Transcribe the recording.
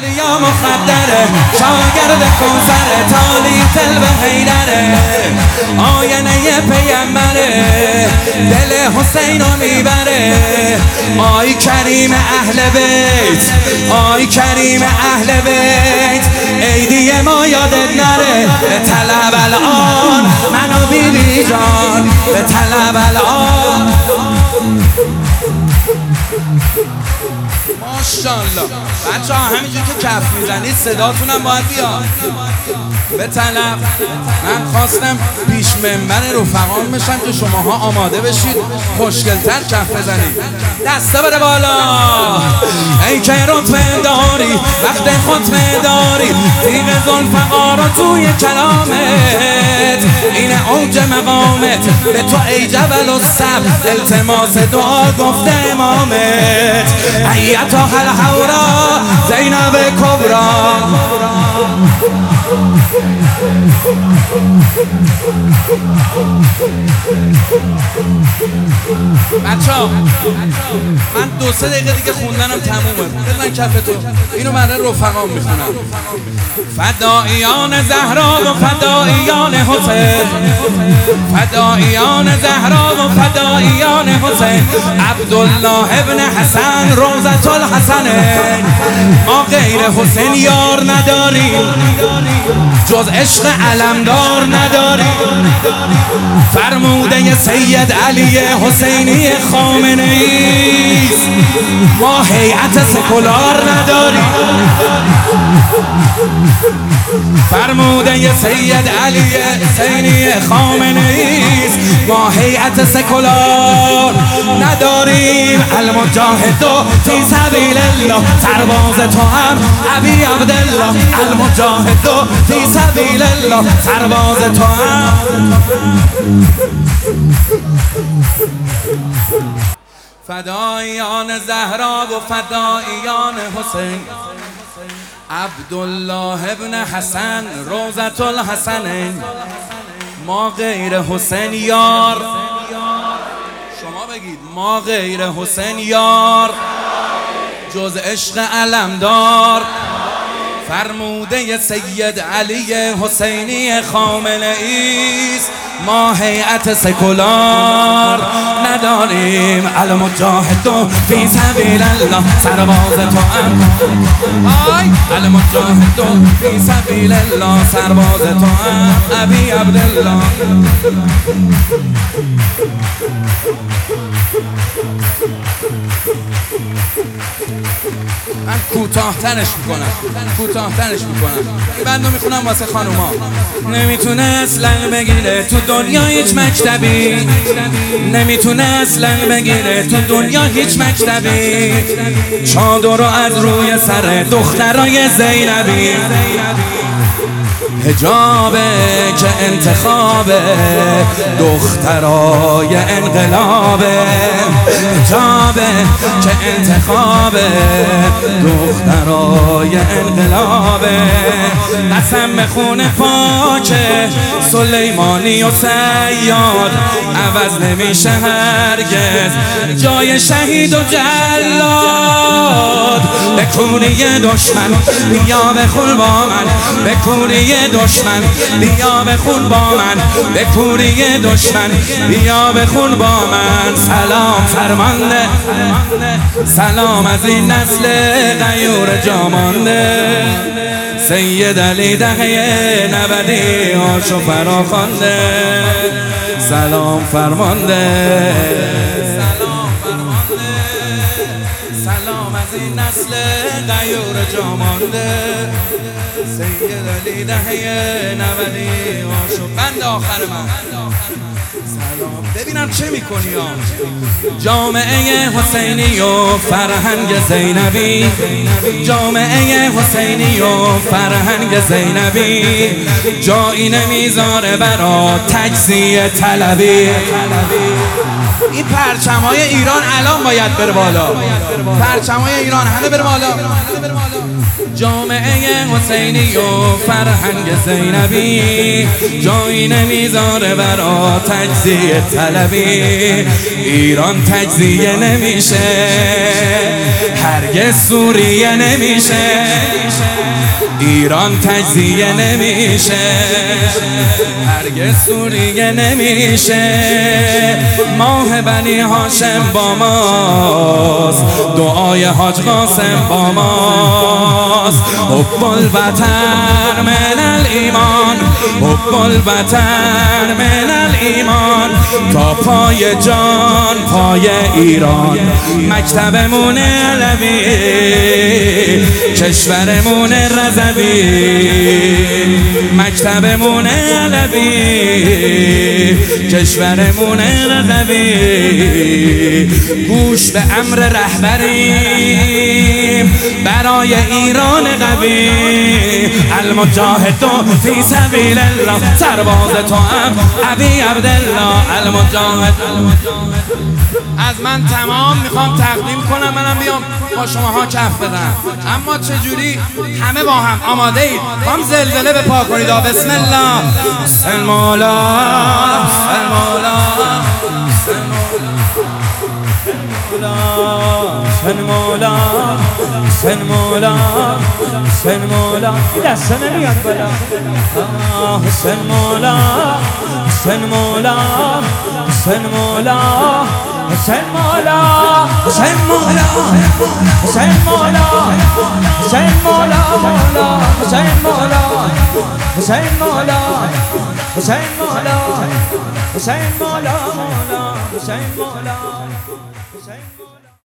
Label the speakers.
Speaker 1: اولیا مخدره، شاگرد کوثر تالی تل به حیدره، آینه پیمبره، دل حسین رو میبره. آی کریم اهل بیت، آی کریم اهل بیت، عیدی ما یادت نره. به طلب الان منو بیبی جان، به طلب الان. ماشاءالله بچه ها همینجور که کف میزنید صداتونم باید بیاد. به طلب من خواستم پیش منبر رفقام بشم که شماها آماده بشید خوشگلتر کف بزنید. دسته بره بالا ای که رتبه داری، وقت خطبه داری، تیغ ذوالفقار رو توی کلامت، این اوج مقامت، به تو ای جبل الصبر التماس دعا گفته امامت. ایتها الحورا زینب کبرا. بچه‌ها من 2-3 دقیقه دیگه خوندنم تمومه، بزن کفتو. اینو برای رفقام میخونم. فداییان زهرا و فداییان حسین، فداییان زهرا و فداییان حسین، عبدالله ابن حسن روضة الحسنین. ما غیر حسین یار نداریم، جز عشق علمدار نداریم. فرموده سید علی حسینی خامنه‌ای، ما هیئت سکولار نداریم. فرموده سید علی حسینی خامنه‌ای، ما هیئت سکولار نداریم. المجاهد فی سبیل الله، سرباز تو هم ابی عبدالله. المجاهد فی سبیل الله، سرباز تو هم. فداییان زهرا و فداییان حسین، عبدالله ابن حسن روضة الحسنین. ما غیر حسین یار، شما بگید ما غیر حسین یار، جز عشق علمدار. فرموده سید علی حسینی خامنه‌ای، ما هیئت سکولار نداریم. المجاهد فی سبیل الله، سرباز تو هم. المجاهد فی سبیل الله، سرباز تو هم ابی عبدالله. من کوتاه‌ترش میکنم. این بندو میخونم واسه خانوما. نمیتونه اصلا بگیره تو دنیا هیچ مکتبی، نمیتونه اصلا بگیره تو دنیا هیچ مکتبی. چادر رو از روی سر دخترای زینبی، حجابه که انتخابه دخترای انقلابه، حجابه که انتخابه دخترای انقلابه. قسم به خون پاک سلیمانی و سیاد، عوض نمیشه هرگز جای شهید و جلاد. به کوری دشمن بیا بخون با من، به کوری دشمن بیا بخون با من، به کوری دشمن بیا بخون با من. سلام فرمانده، سلام از این نسل غیور جامانده. سید علی دهه 90 آشو فراخوانده. سلام فرمانده، سلام از این نسل غیور جامانده. سید علی دهه 90 آشو. بند آخر من سلام. ببینم چه میکنی ها. جامعه حسینی و فرهنگ زینبی، جامعه حسینی و فرهنگ زینبی، جایی نمیذاره برا تجزیه طلبی. این پرچم‌های ایران الان باید بره بالا، پرچم‌های ایران همه بره بالا. جامعه حسینی و فرهنگ زینبی، جایی نمیذاره برا تجزیه طلبی. ایران تجزیه نمیشه، هرگز سوریه نمیشه. ایران تجزیه نمیشه، هرگز سوریه نمیشه. ماه بنی هاشم با ماست، دعای حاج قاسم با ماست. حب الوطن من الایمان، حب الوطن من الایمان. تا پای جان پای ایران، مکتبمون علوی، کشورمون رضوی، مکتبمون علوی، کشورمون رضوی. گوش به امر رهبریم برای ایران قوی. المجاهد فی سبیل الله، سرباز تو هم ابی عبدالله المجاهد. از من تمام میخوام تقدیم کنم، منم بیام با شماها کف بدم. اما چجوری؟ همه با هم آماده اید؟ هم زلزله به پا کنید. بسم الله. حسین مولا، حسین مولا، حسین مولا، حسین مولا، حسین مولا. این دسته نمیاد بالا. حسین مولا، حسین مولا، حسین مولا، حسین مولا، حسین مولا، حسین مولا، حسین مولا، حسین مولا، حسین مولا، حسین مولا، حسین مولا، حسین مولا.